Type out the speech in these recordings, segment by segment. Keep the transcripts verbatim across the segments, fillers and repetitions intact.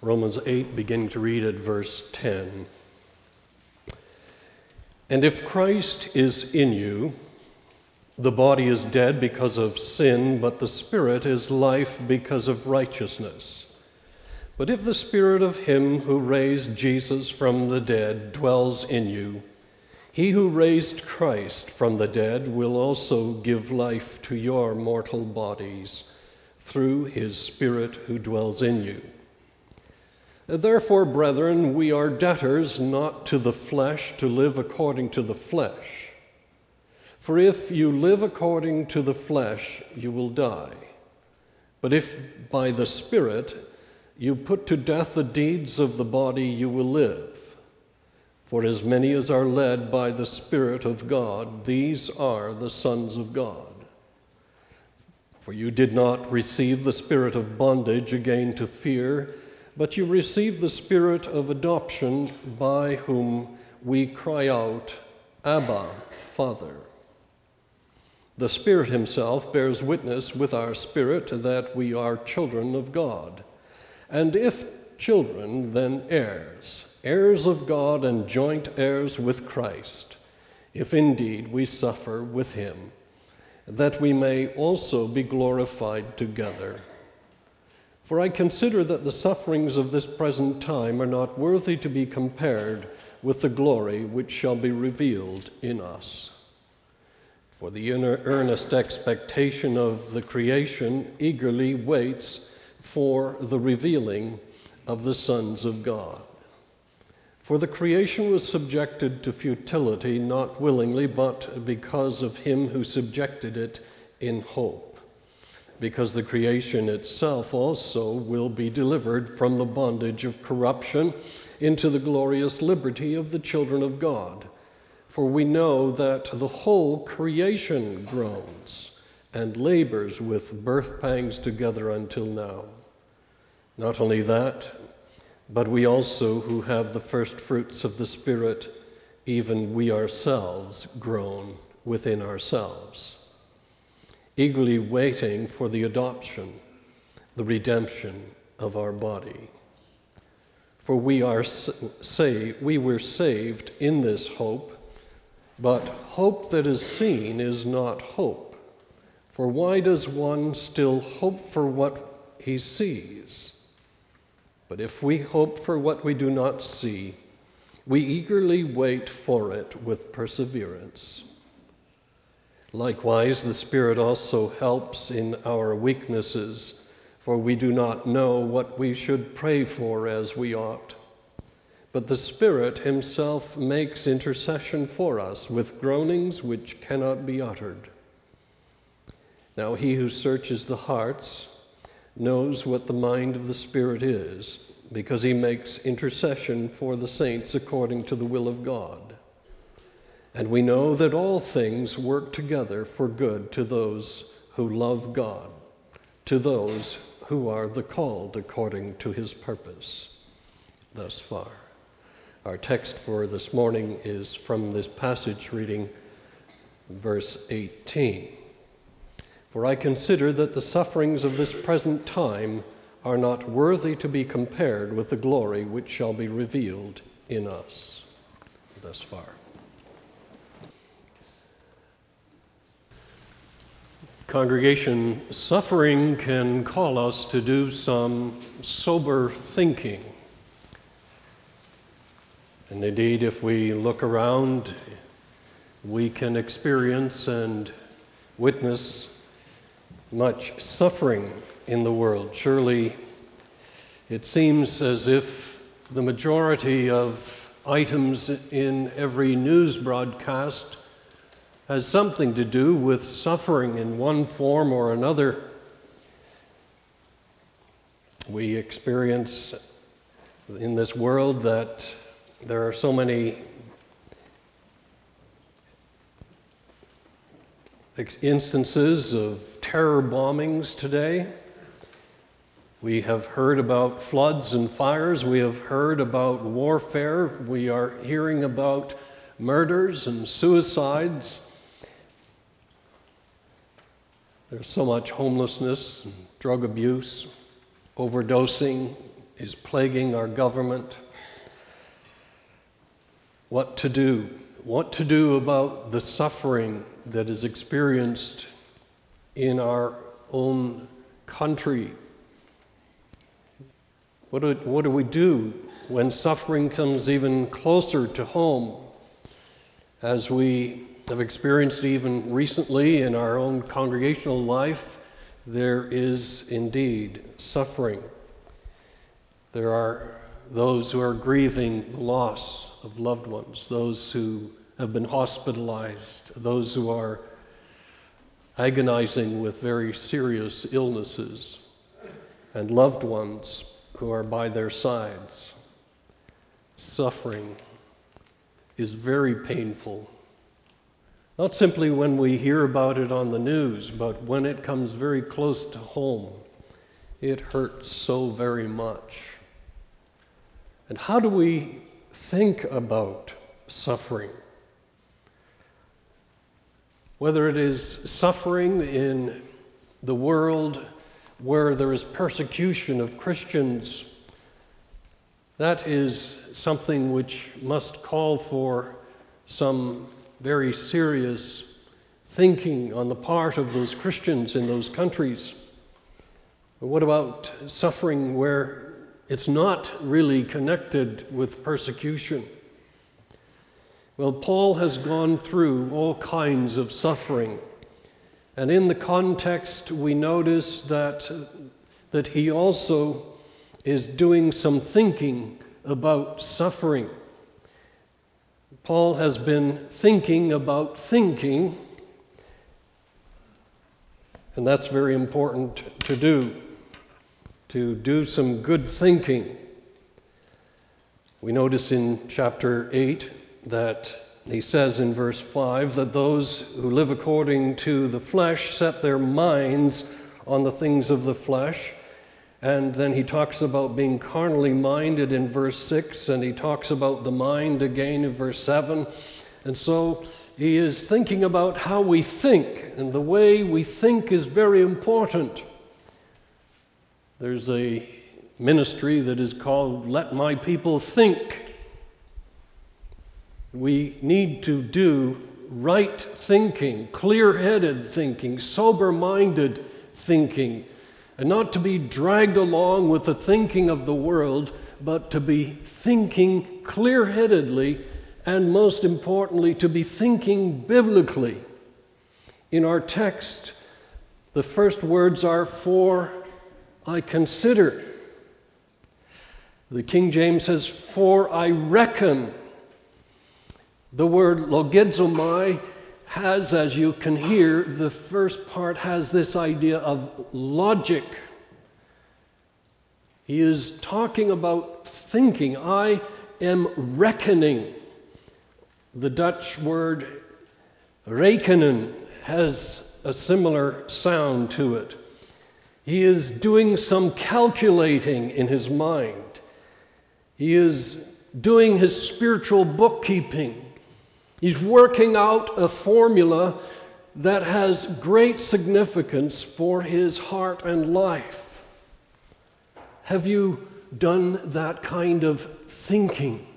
Romans eight, beginning to read at verse ten. And if Christ is in you, the body is dead because of sin, but the Spirit is life because of righteousness. But if the Spirit of him who raised Jesus from the dead dwells in you, he who raised Christ from the dead will also give life to your mortal bodies through his Spirit who dwells in you. Therefore, brethren, we are debtors not to the flesh to live according to the flesh. For if you live according to the flesh, you will die. But if by the Spirit you put to death the deeds of the body, you will live. For as many as are led by the Spirit of God, these are the sons of God. For you did not receive the spirit of bondage again to fear, but you received the Spirit of adoption, by whom we cry out, Abba, Father. The Spirit himself bears witness with our spirit that we are children of God. And if children, then heirs, heirs of God and joint heirs with Christ, if indeed we suffer with him, that we may also be glorified together. For I consider that the sufferings of this present time are not worthy to be compared with the glory which shall be revealed in us. For the earnest expectation of the creation eagerly waits for the revealing of the sons of God. For the creation was subjected to futility, not willingly, but because of him who subjected it in hope. Because the creation itself also will be delivered from the bondage of corruption into the glorious liberty of the children of God. For we know that the whole creation groans and labors with birth pangs together until now. Not only that, but we also who have the first fruits of the Spirit, even we ourselves groan within ourselves, eagerly waiting for the adoption, the redemption of our body. For we are saved, we were saved in this hope, but hope that is seen is not hope. For why does one still hope for what he sees? But if we hope for what we do not see, we eagerly wait for it with perseverance. Likewise, the Spirit also helps in our weaknesses, for we do not know what we should pray for as we ought. But the Spirit himself makes intercession for us with groanings which cannot be uttered. Now he who searches the hearts knows what the mind of the Spirit is, because he makes intercession for the saints according to the will of God. And we know that all things work together for good to those who love God, to those who are the called according to his purpose. Thus far. Our text for this morning is from this passage, reading verse eighteen. For I consider that the sufferings of this present time are not worthy to be compared with the glory which shall be revealed in us. Thus far. Congregation, suffering can call us to do some sober thinking. And indeed, if we look around, we can experience and witness much suffering in the world. Surely it seems as if the majority of items in every news broadcast has something to do with suffering in one form or another. We experience in this world that there are so many instances of terror bombings today. We have heard about floods and fires. We have heard about warfare. We are hearing about murders and suicides. There's so much homelessness, and drug abuse, overdosing, is plaguing our government. What to do? What to do about the suffering that is experienced in our own country? What do, what do we do when suffering comes even closer to home, as we have experienced even recently in our own congregational life? There is indeed suffering. There are those who are grieving the loss of loved ones, those who have been hospitalized, those who are agonizing with very serious illnesses, and loved ones who are by their sides. Suffering is very painful. Not simply when we hear about it on the news, but when it comes very close to home. It hurts so very much. And how do we think about suffering? Whether it is suffering in the world where there is persecution of Christians, that is something which must call for some very serious thinking on the part of those Christians in those countries. But what about suffering where it's not really connected with persecution? Well, Paul has gone through all kinds of suffering. And in the context, we notice that, that he also is doing some thinking about suffering. Paul has been thinking about thinking, and that's very important to do, to do some good thinking. We notice in chapter eight that he says in verse five that those who live according to the flesh set their minds on the things of the flesh. And then he talks about being carnally minded in verse six, and he talks about the mind again in verse seven. And so he is thinking about how we think, and the way we think is very important. There's a ministry that is called Let My People Think. We need to do right thinking, clear-headed thinking, sober-minded thinking, and not to be dragged along with the thinking of the world, but to be thinking clear-headedly, and most importantly, to be thinking biblically. In our text, the first words are, "For I consider." The King James says, "For I reckon." The word logizomai has, as you can hear, the first part has this idea of logic. He is talking about thinking. I am reckoning. The Dutch word rekenen has a similar sound to it. He is doing some calculating in his mind. He is doing his spiritual bookkeeping. He's working out a formula that has great significance for his heart and life. Have you done that kind of thinking?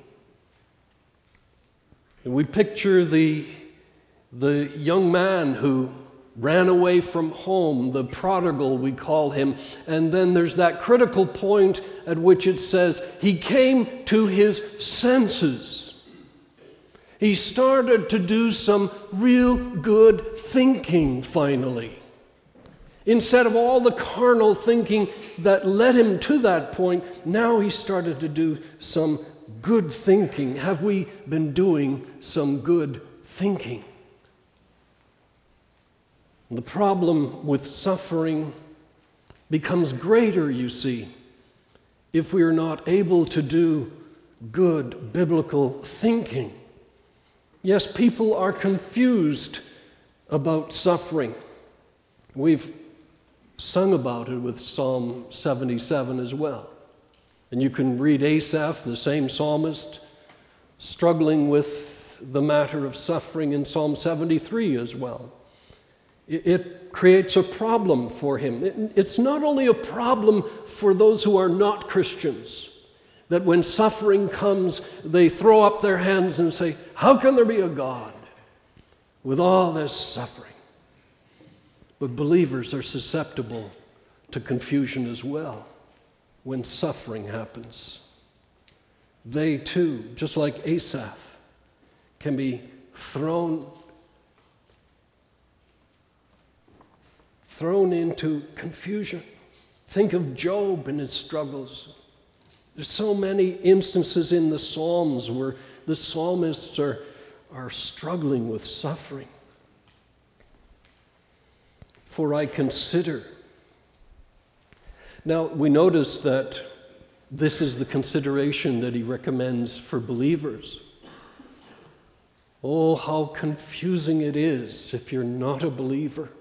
We picture the, the young man who ran away from home, the prodigal we call him, and then there's that critical point at which it says he came to his senses. He started to do some real good thinking finally. Instead of all the carnal thinking that led him to that point, now he started to do some good thinking. Have we been doing some good thinking? The problem with suffering becomes greater, you see, if we are not able to do good biblical thinking. Yes, people are confused about suffering. We've sung about it with Psalm seventy-seven as well. And you can read Asaph, the same psalmist, struggling with the matter of suffering in Psalm seventy-three as well. It creates a problem for him. It's not only a problem for those who are not Christians, that when suffering comes, they throw up their hands and say, how can there be a God with all this suffering? But believers are susceptible to confusion as well when suffering happens. They too, just like Asaph, can be thrown thrown into confusion. Think of Job and his struggles. There's so many instances in the Psalms where the psalmists are, are struggling with suffering. For I consider. Now, we notice that this is the consideration that he recommends for believers. Oh, how confusing it is if you're not a believer.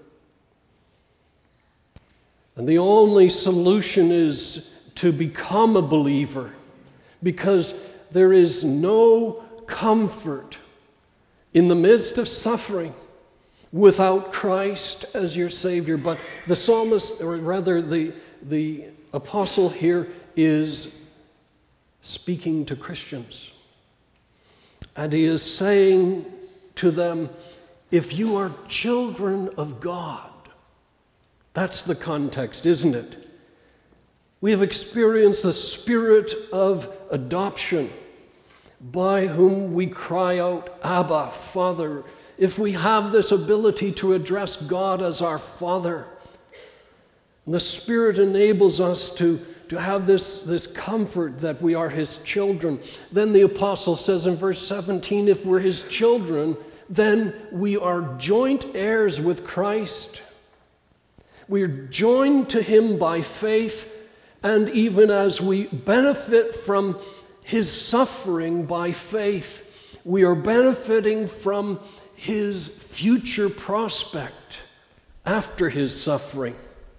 And the only solution is to become a believer, because there is no comfort in the midst of suffering without Christ as your Savior. But the psalmist, or rather the, the apostle here, is speaking to Christians. And he is saying to them, if you are children of God, that's the context, isn't it? We have experienced the spirit of adoption, by whom we cry out, Abba, Father. If we have this ability to address God as our Father, and the Spirit enables us to, to have this, this comfort that we are His children, then the apostle says in verse seventeen, if we're His children, then we are joint heirs with Christ. We are joined to Him by faith, and even as we benefit from His suffering by faith, we are benefiting from His future prospect after His suffering.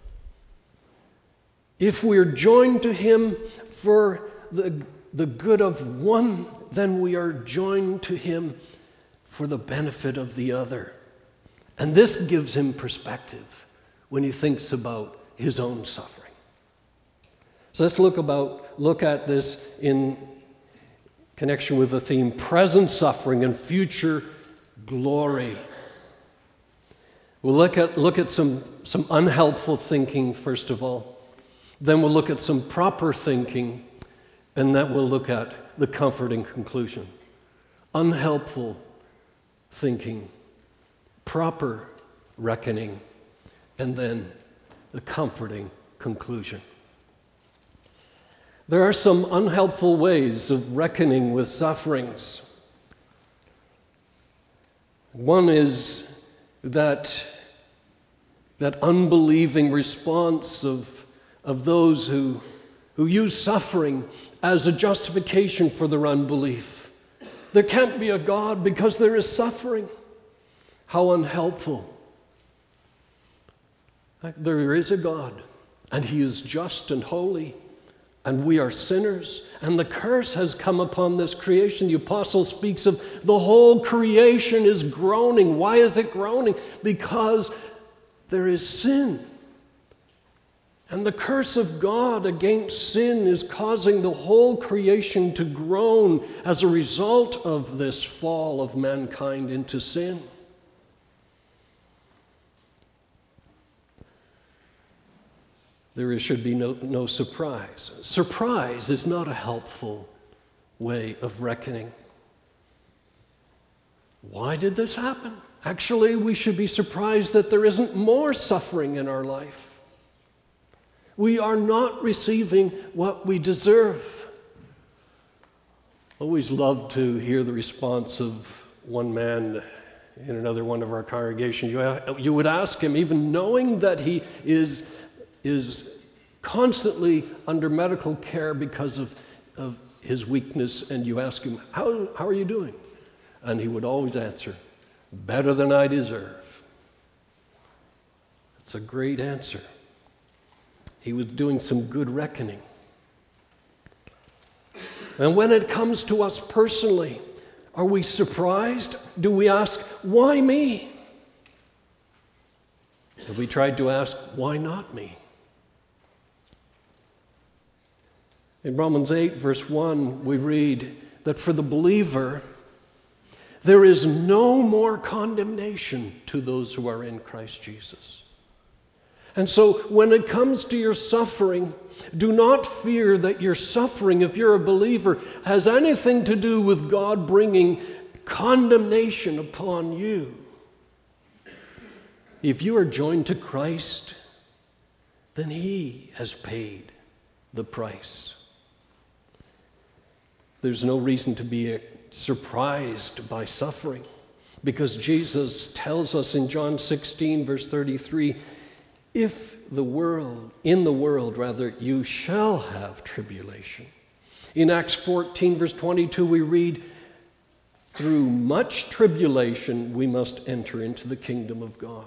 If we are joined to Him for the, the good of one, then we are joined to Him for the benefit of the other. And this gives Him perspective when He thinks about His own suffering. So let's look about look at this in connection with the theme present suffering and future glory. We'll look at look at some, some unhelpful thinking first of all. Then we'll look at some proper thinking, and then we'll look at the comforting conclusion. Unhelpful thinking, proper reckoning, and then the comforting conclusion. There are some unhelpful ways of reckoning with sufferings. One is that, that unbelieving response of, of those who, who use suffering as a justification for their unbelief. There can't be a God because there is suffering. How unhelpful. There is a God, and He is just and holy, and we are sinners, and the curse has come upon this creation. The apostle speaks of the whole creation is groaning. Why is it groaning? Because there is sin. And the curse of God against sin is causing the whole creation to groan as a result of this fall of mankind into sin. There should be no, no surprise. Surprise is not a helpful way of reckoning. Why did this happen? Actually, we should be surprised that there isn't more suffering in our life. We are not receiving what we deserve. Always love to hear the response of one man in another one of our congregations. You, you would ask him, even knowing that he is is constantly under medical care because of, of his weakness, and you ask him, how, how are you doing? And he would always answer, better than I deserve. It's a great answer. He was doing some good reckoning. And when it comes to us personally, are we surprised? Do we ask, why me? Have we tried to ask, why not me? In Romans eight, verse one, we read that for the believer, there is no more condemnation to those who are in Christ Jesus. And so when it comes to your suffering, do not fear that your suffering, if you're a believer, has anything to do with God bringing condemnation upon you. If you are joined to Christ, then He has paid the price. There's no reason to be surprised by suffering, because Jesus tells us in John sixteen, verse thirty-three, if the world, in the world rather, you shall have tribulation. In Acts fourteen, verse twenty-two, we read, through much tribulation we must enter into the kingdom of God.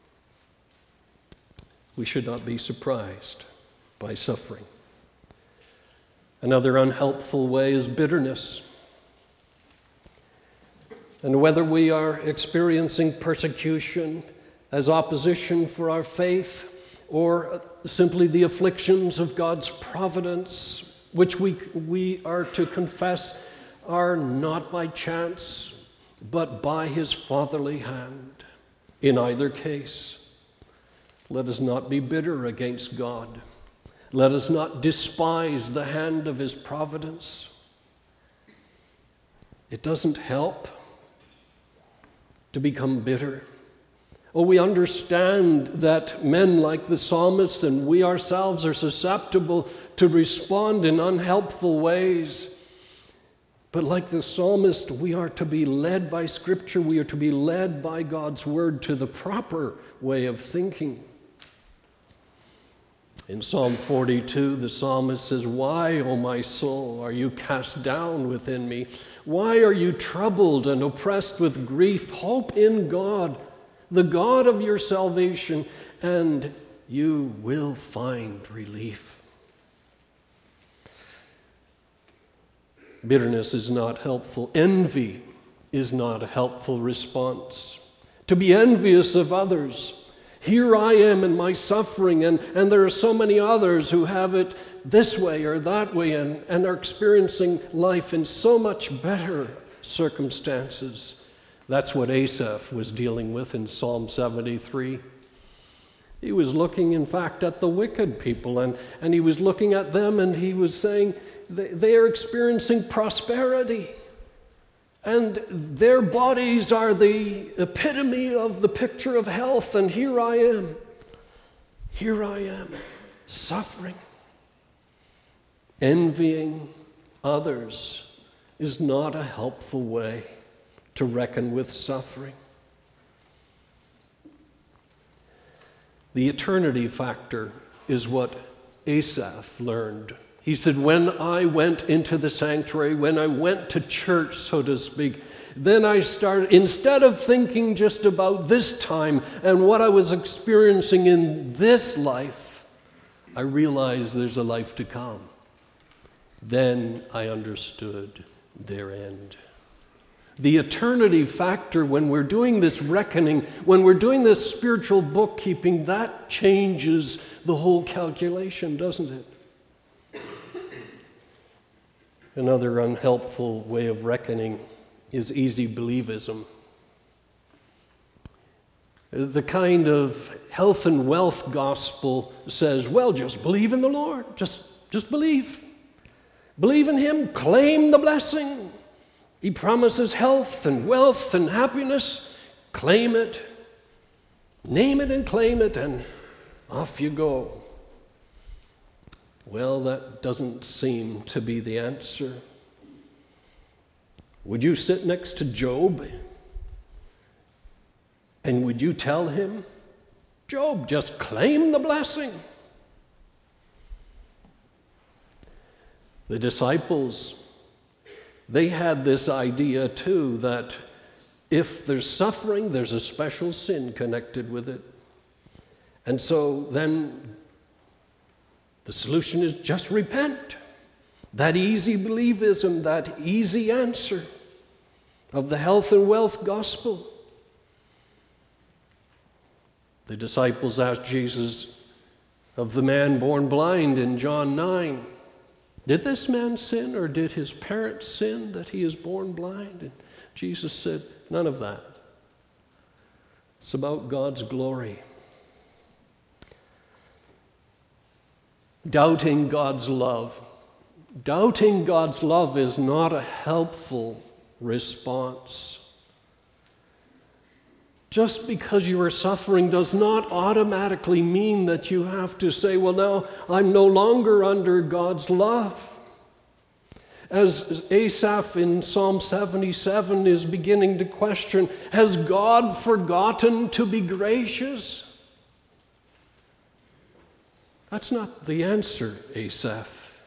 We should not be surprised by suffering. Another unhelpful way is bitterness. And whether we are experiencing persecution as opposition for our faith, or simply the afflictions of God's providence, which we, we are to confess are not by chance, but by His fatherly hand. In either case, let us not be bitter against God. Let us not despise the hand of His providence. It doesn't help to become bitter. Oh, we understand that men like the psalmist and we ourselves are susceptible to respond in unhelpful ways. But like the psalmist, we are to be led by Scripture. We are to be led by God's Word to the proper way of thinking. In Psalm forty-two, the psalmist says, why, O my soul, are you cast down within me? Why are you troubled and oppressed with grief? Hope in God, the God of your salvation, and you will find relief. Bitterness is not helpful. Envy is not a helpful response. To be envious of others. Here I am in my suffering, and, and there are so many others who have it this way or that way and, and are experiencing life in so much better circumstances. That's what Asaph was dealing with in Psalm seventy-three. He was looking, in fact, at the wicked people, and, and he was looking at them, and he was saying they, they are experiencing prosperity. And their bodies are the epitome of the picture of health. And here I am. Here I am, suffering. Envying others is not a helpful way to reckon with suffering. The eternity factor is what Asaph learned. He said, when I went into the sanctuary, when I went to church, so to speak, then I started, instead of thinking just about this time and what I was experiencing in this life, I realized there's a life to come. Then I understood their end. The eternity factor, when we're doing this reckoning, when we're doing this spiritual bookkeeping, that changes the whole calculation, doesn't it? Another unhelpful way of reckoning is easy believism. The kind of health and wealth gospel says, well, just believe in the Lord. Just, just believe. Believe in Him. Claim the blessing. He promises health and wealth and happiness. Claim it. Name it and claim it, and off you go. Well, that doesn't seem to be the answer. Would you sit next to Job? And would you tell him, Job, just claim the blessing? The disciples, they had this idea too, that if there's suffering, there's a special sin connected with it. And so then the solution is just repent. That easy believism, that easy answer of the health and wealth gospel. The disciples asked Jesus of the man born blind in John nine, did this man sin or did his parents sin that he is born blind? And Jesus said, none of that. It's about God's glory. Doubting God's love. Doubting God's love is not a helpful response. Just because you are suffering does not automatically mean that you have to say, well, now I'm no longer under God's love. As Asaph in Psalm seventy-seven is beginning to question, has God forgotten to be gracious? That's not the answer, Asaph.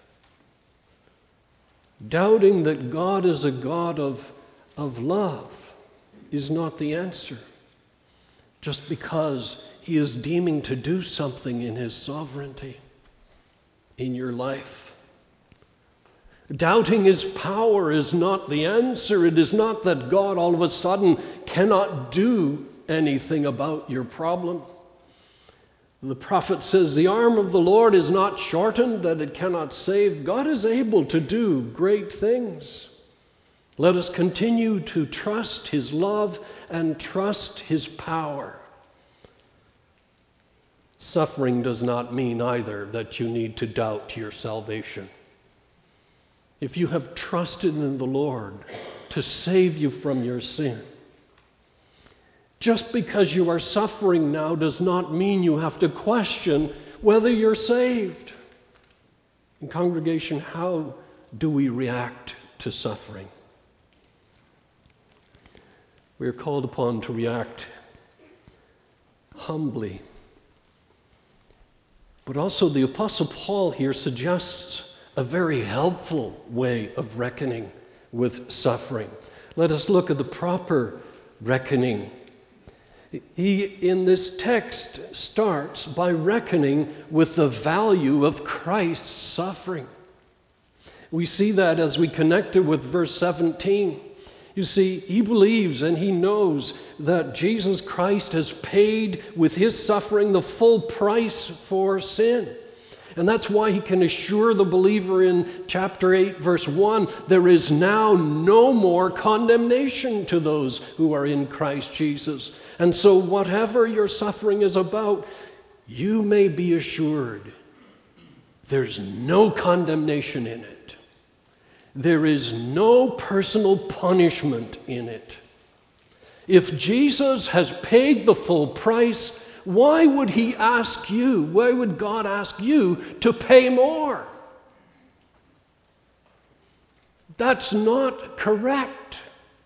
Doubting that God is a God of, of love is not the answer. Just because He is deeming to do something in His sovereignty in your life. Doubting His power is not the answer. It is not that God all of a sudden cannot do anything about your problem. The prophet says, the arm of the Lord is not shortened that it cannot save. God is able to do great things. Let us continue to trust His love and trust His power. Suffering does not mean either that you need to doubt your salvation. If you have trusted in the Lord to save you from your sin, just because you are suffering now does not mean you have to question whether you're saved. In congregation, how do we react to suffering? We are called upon to react humbly. But also the Apostle Paul here suggests a very helpful way of reckoning with suffering. Let us look at the proper reckoning. He, in this text, starts by reckoning with the value of Christ's suffering. We see that as we connect it with verse seventeen. You see, he believes and he knows that Jesus Christ has paid with His suffering the full price for sin. And that's why he can assure the believer in chapter eight, verse one, there is now no more condemnation to those who are in Christ Jesus. And so whatever your suffering is about, you may be assured there's no condemnation in it. There is no personal punishment in it. If Jesus has paid the full price, why would He ask you, why would God ask you to pay more? That's not correct.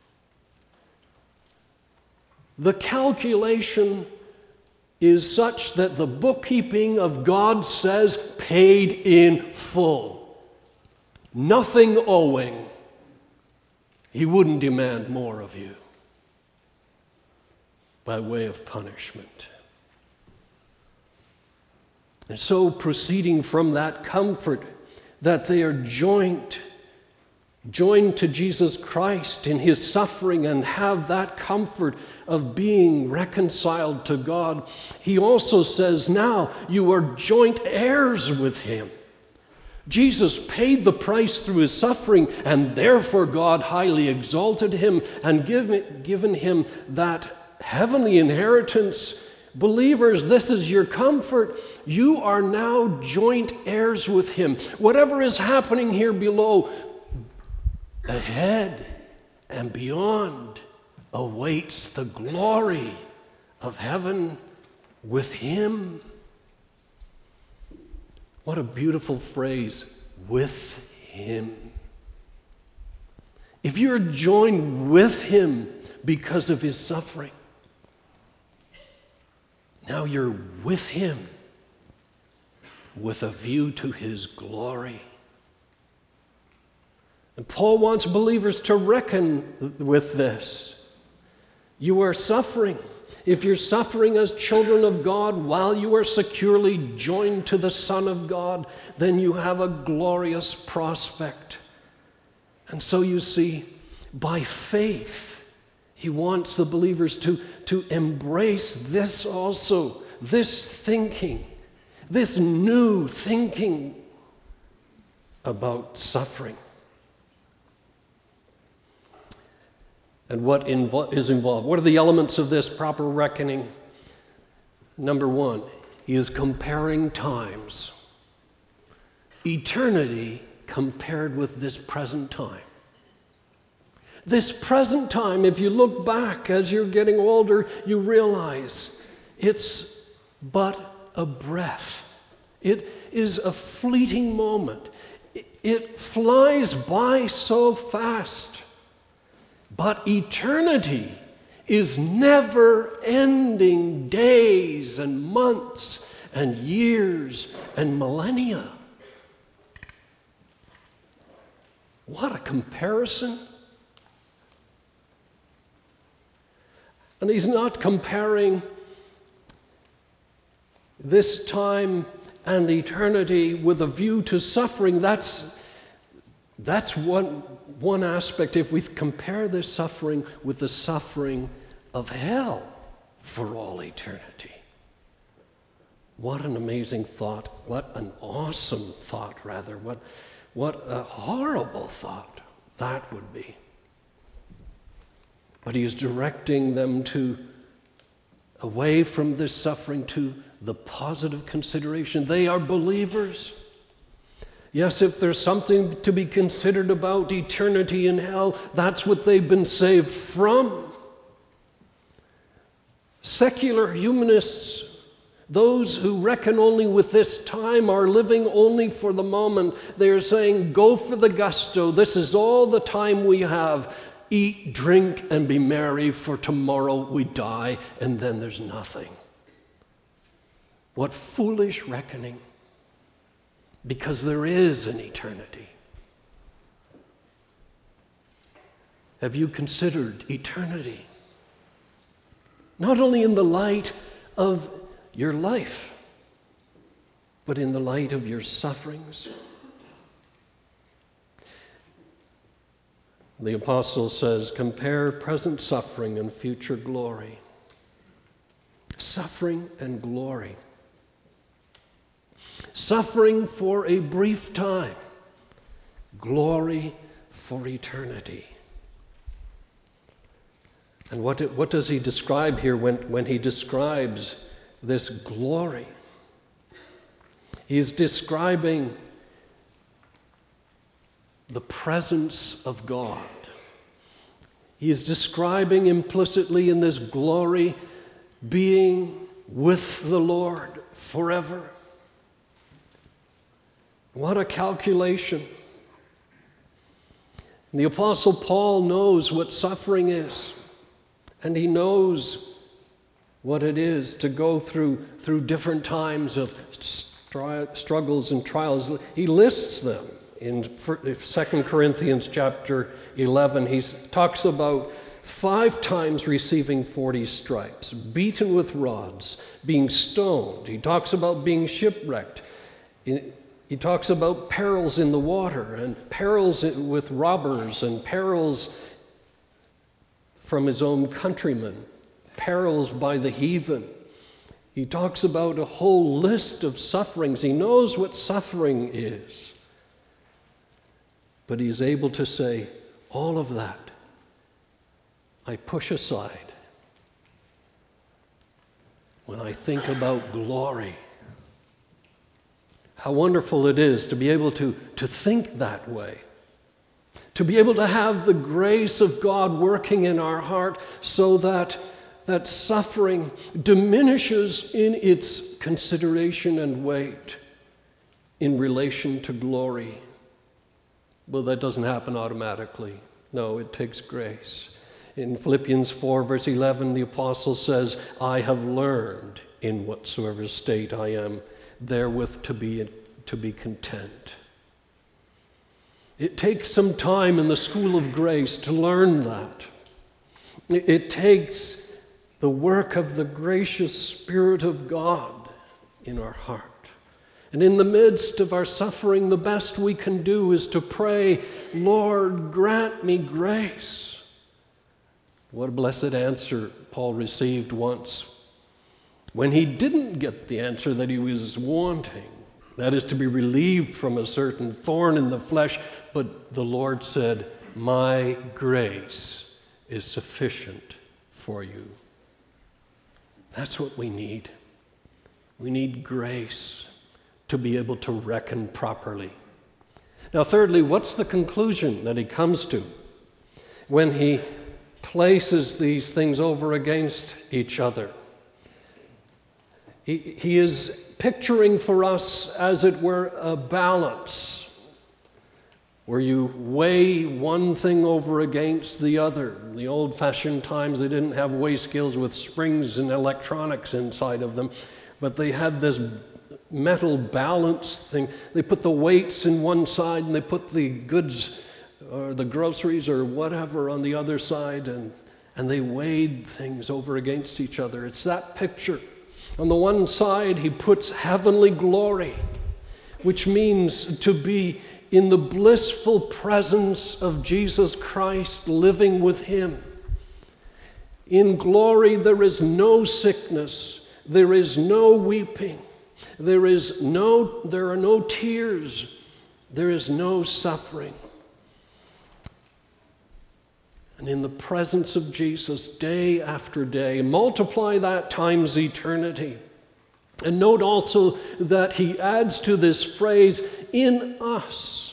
The calculation is such that the bookkeeping of God says paid in full. Nothing owing. He wouldn't demand more of you by way of punishment. And so proceeding from that comfort that they are joined, joined to Jesus Christ in His suffering and have that comfort of being reconciled to God, he also says, now you are joint heirs with Him. Jesus paid the price through His suffering, and therefore God highly exalted Him and given, given Him that heavenly inheritance. Believers, this is your comfort. You are now joint heirs with Him. Whatever is happening here below, ahead and beyond, awaits the glory of heaven with Him. What a beautiful phrase, with Him. If you're joined with Him because of His suffering, now you're with Him with a view to His glory. And Paul wants believers to reckon with this. You are suffering. If you're suffering as children of God while you are securely joined to the Son of God, then you have a glorious prospect. And so you see, by faith, He wants the believers to, to embrace this also, this thinking, this new thinking about suffering. And what invo- is involved? What are the elements of this proper reckoning? Number one, he is comparing times. Eternity compared with this present time. This present time, if you look back as you're getting older, you realize it's but a breath. It is a fleeting moment. It flies by so fast. But eternity is never-ending days and months and years and millennia. What a comparison. And he's not comparing this time and eternity with a view to suffering. That's, that's one, one aspect. If we compare this suffering with the suffering of hell for all eternity. What an amazing thought. What an awesome thought, rather. What, what a horrible thought that would be. But he is directing them to away from this suffering to the positive consideration. They are believers. Yes, if there's something to be considered about eternity in hell, that's what they've been saved from. Secular humanists, those who reckon only with this time, are living only for the moment. They are saying, go for the gusto. This is all the time we have. Eat, drink, and be merry, for tomorrow we die, and then there's nothing. What foolish reckoning, because there is an eternity. Have you considered eternity? Not only in the light of your life, but in the light of your sufferings. The apostle says, compare present suffering and future glory. Suffering and glory. Suffering for a brief time. Glory for eternity. And what, what does he describe here when, when he describes this glory? He's describing the presence of God. He is describing implicitly in this glory being with the Lord forever. What a calculation. The Apostle Paul knows what suffering is, and he knows what it is to go through, through different times of stri- struggles and trials. He lists them. In Second Corinthians chapter eleven, he talks about five times receiving forty stripes, beaten with rods, being stoned. He talks about being shipwrecked. He talks about perils in the water and perils with robbers and perils from his own countrymen, perils by the heathen. He talks about a whole list of sufferings. He knows what suffering is. But he's able to say, all of that I push aside when I think about glory. How wonderful it is to be able to, to think that way. To be able to have the grace of God working in our heart so that that suffering diminishes in its consideration and weight in relation to glory. Well, that doesn't happen automatically. No, it takes grace. In Philippians four, verse eleven, the apostle says, I have learned in whatsoever state I am, therewith to be, to be content. It takes some time in the school of grace to learn that. It, it takes the work of the gracious Spirit of God in our heart. And in the midst of our suffering, the best we can do is to pray, Lord, grant me grace What a blessed answer Paul received once when he didn't get the answer that he was wanting. That is, to be relieved from a certain thorn in the flesh. But the Lord said, "My grace is sufficient for you." That's what we need. We need grace to be able to reckon properly. Now, thirdly, what's the conclusion that he comes to when he places these things over against each other? He, he is picturing for us, as it were, a balance where you weigh one thing over against the other. In the old-fashioned times, they didn't have weigh scales with springs and electronics inside of them, but they had this metal balance thing. They put the weights in one side and they put the goods or the groceries or whatever on the other side, and, and they weighed things over against each other. It's that picture. On the one side, he puts heavenly glory, which means to be in the blissful presence of Jesus Christ, living with him. In glory, there is no sickness, there is no weeping, there is no, there are no tears, there is no suffering. And in the presence of Jesus, day after day, multiply that times eternity. And note also that he adds to this phrase, "in us."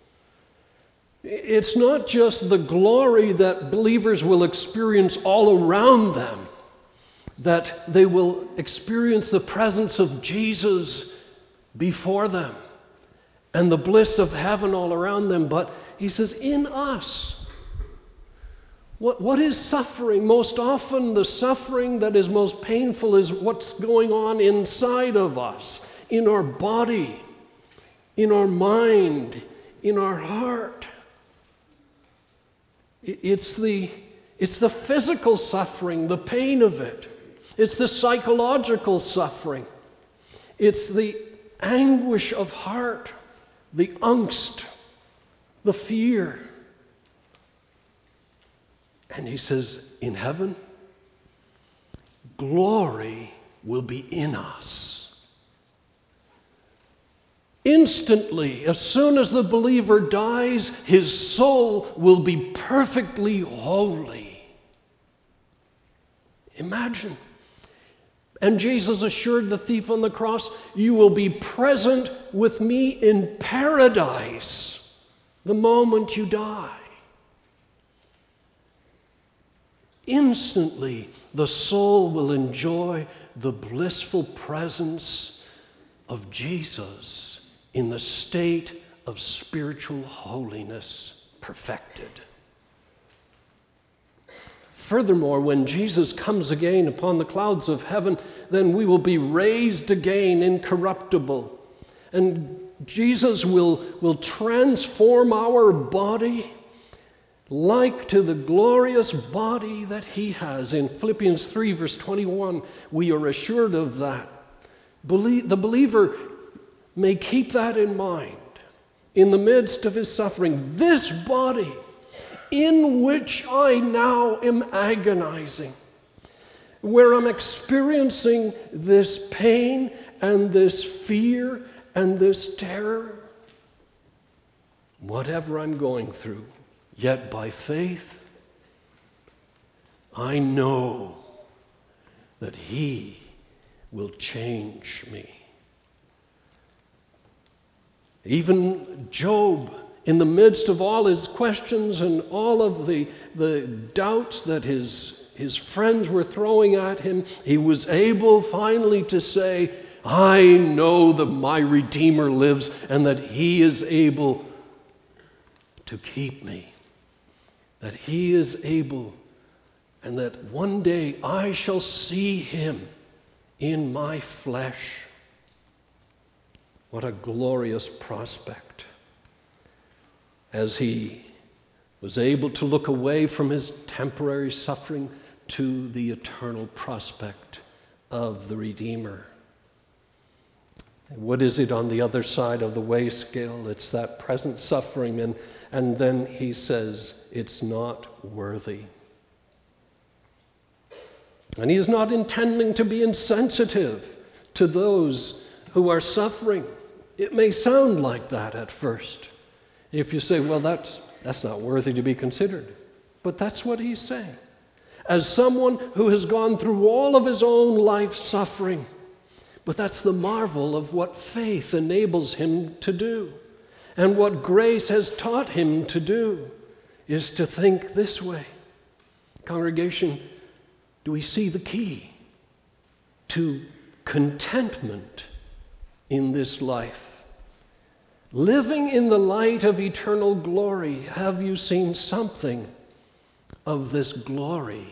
It's not just the glory that believers will experience all around them, that they will experience the presence of Jesus before them and the bliss of heaven all around them, but he says, in us. What, what is suffering? Most often the suffering that is most painful is what's going on inside of us, in our body, in our mind, in our heart. It's the, it's the physical suffering, the pain of it. It's the psychological suffering. It's the anguish of heart, the angst, the fear. And he says, in heaven, glory will be in us. Instantly, as soon as the believer dies, his soul will be perfectly holy. Imagine. And Jesus assured the thief on the cross, "You will be present with me in paradise the moment you die." Instantly, the soul will enjoy the blissful presence of Jesus in the state of spiritual holiness perfected. Furthermore, when Jesus comes again upon the clouds of heaven, then we will be raised again incorruptible. And Jesus will, will transform our body like to the glorious body that he has. In Philippians three, verse twenty-one, we are assured of that. Belie- the believer may keep that in mind in the midst of his suffering. This body in which I now am agonizing, where I'm experiencing this pain and this fear and this terror, whatever I'm going through, yet by faith, I know that he will change me. Even Job, in the midst of all his questions and all of the, the doubts that his, his friends were throwing at him, he was able finally to say, I know that my Redeemer lives and that he is able to keep me. That he is able, and that one day I shall see him in my flesh. What a glorious prospect. As he was able to look away from his temporary suffering to the eternal prospect of the Redeemer. What is it on the other side of the weigh scale? It's that present suffering. And, and then he says, it's not worthy. And he is not intending to be insensitive to those who are suffering. It may sound like that at first. If you say, well, that's, that's not worthy to be considered. But that's what he's saying. As someone who has gone through all of his own life suffering. But that's the marvel of what faith enables him to do. And what grace has taught him to do is to think this way. Congregation, do we see the key to contentment in this life? Living in the light of eternal glory, have you seen something of this glory?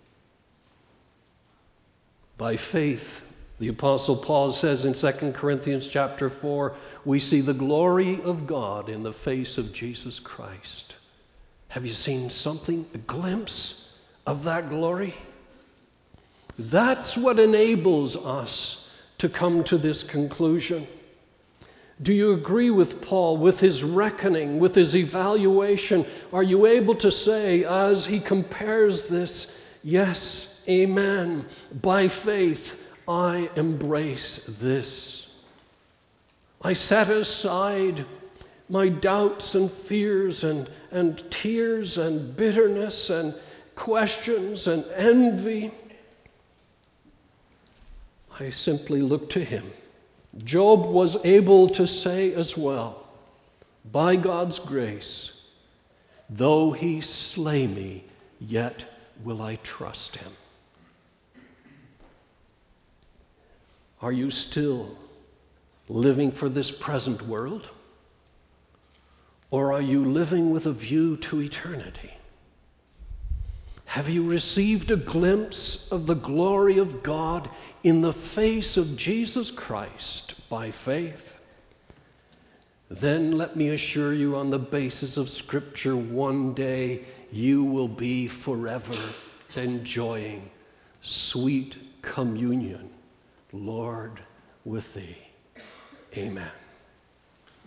By faith, the Apostle Paul says in Second Corinthians chapter four, we see the glory of God in the face of Jesus Christ. Have you seen something, a glimpse of that glory? That's what enables us to come to this conclusion. Do you agree with Paul, with his reckoning, with his evaluation? Are you able to say, as he compares this, yes, amen, by faith, I embrace this. I set aside my doubts and fears and, and tears and bitterness and questions and envy. I simply look to him. Job was able to say as well, by God's grace, though he slay me, yet will I trust him. Are you still living for this present world? Or are you living with a view to eternity? Have you received a glimpse of the glory of God in the face of Jesus Christ by faith? Then let me assure you, on the basis of Scripture, one day you will be forever enjoying sweet communion, Lord, with thee. Amen.